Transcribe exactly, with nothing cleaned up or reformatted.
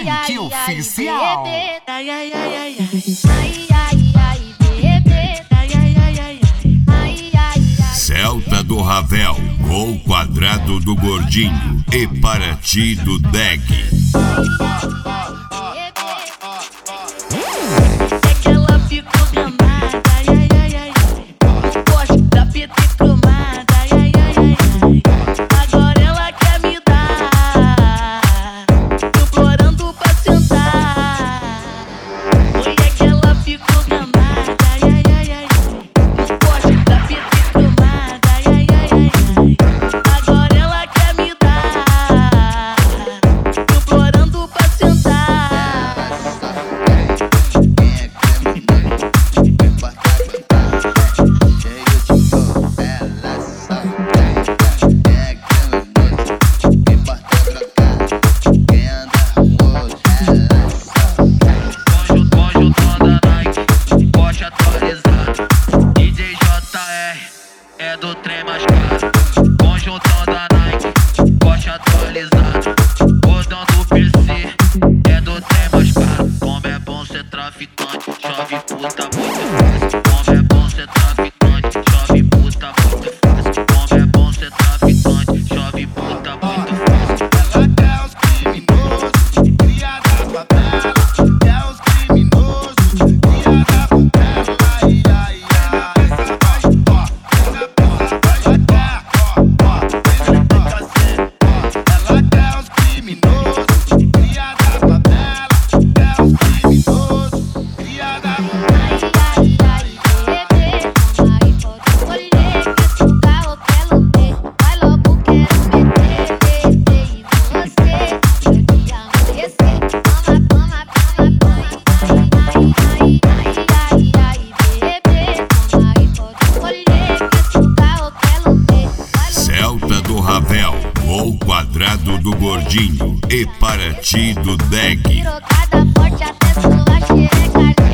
Funk oficial. Ai, ai, ai, ai, ai, ai, ai, bebê. Ai, ai, ai, ai, ai, ai, ai. Celta do Ravel, Gol Quadrado do Gordinho e Paraty do Deg. É que ela ficou gamada, ai, ai, ai, ai. Gosto da P T cromada, ai, ai, ai, ai. Agora ela quer me dar, implorando pra sentar. Oi, é que ela ficou gamada, ai, ai, ai, ai. Gosto da P T cromada, ai, ai, ai, ai. Agora ela quer me dar, implorando pra sentar. É do trem mais caro, conjuntão da Nike, Porsche atualizado, botão do P C, é do trem mais caro. Como é bom ser traficante, chove puta muito fácil. Como é bom ser traficante, chove puta muito fácil. Como é bom ser traficante, chove puta muito fácil. Ela quer os criminosos, cria da favela. Quer os criminosos, cria da favela. Ai, ai, ai, essa vai, ó. Essa porra vai até, ó, ó. Essa vai fazer, ó. Ela quer os criminosos, cria da favela. Quer os criminosos, cria da favela. Ai, ai, ai, bebê, toma aí, pode escolher. Quer sugar ou quer lamber? Vai logo, quero meter, meter em você. Seu dia amanhecer, toma, toma, toma, toma. Ai, ai, ai, ai, ai, bebê, toma aí, pode escolher. Quer sugar ou quer lamber? Vai logo. Celta do Ravel, Gol Quadrado do Gordinho e Paraty do Deg. Pirocada forte até sua xereca.